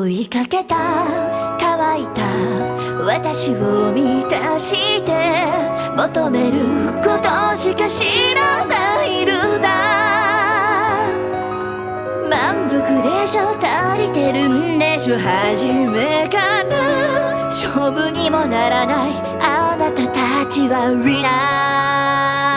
いかけた乾いた私を満たして求めることしか知らないルーダー満足でしょ足りてるんでしょ初めから勝負にもならないあなたたちはウィナー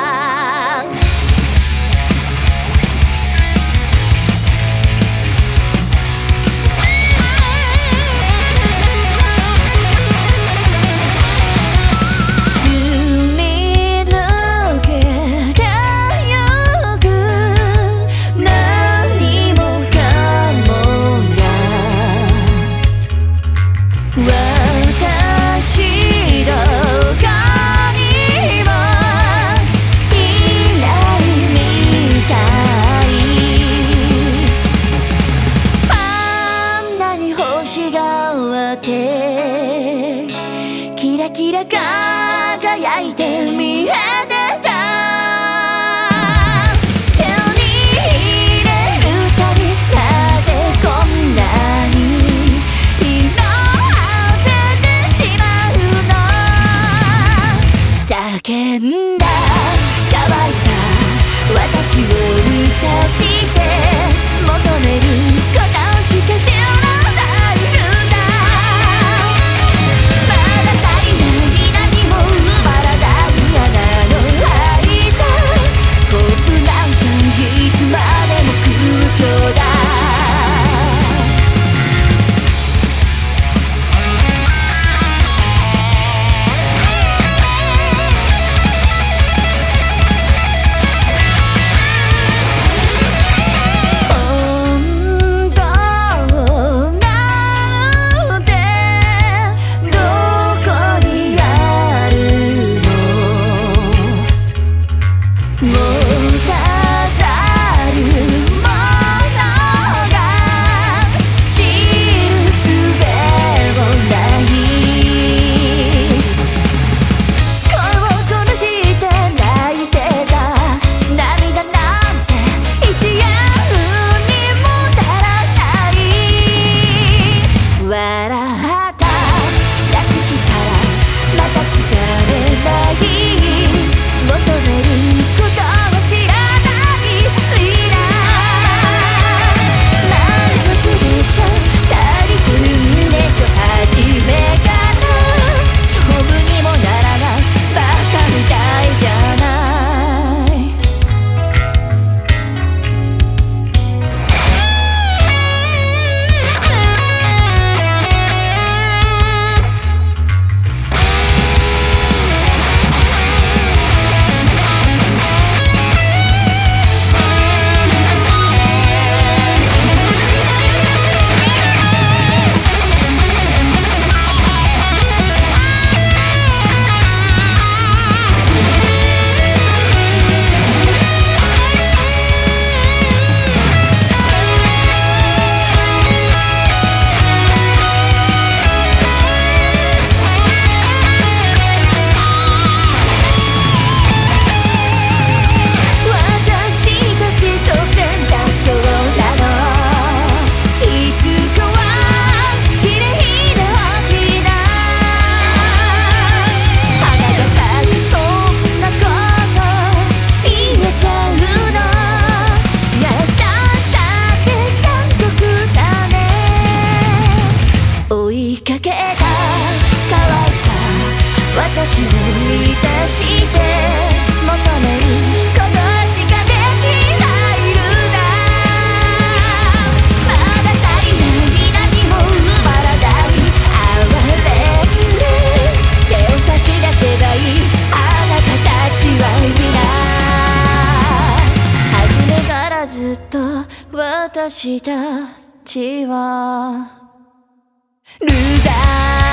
キラキラ輝いて見えてた手に入れるたびなぜこんなに色あせてしまうの叫んだ乾いた私を満たして求めることしか知らないルーダー私を満たして求めることしかできないルーダーまだ足りない何も埋まらない哀れんで手を差し出せばいいあなたたちは皆初めからずっと私たちはルーダー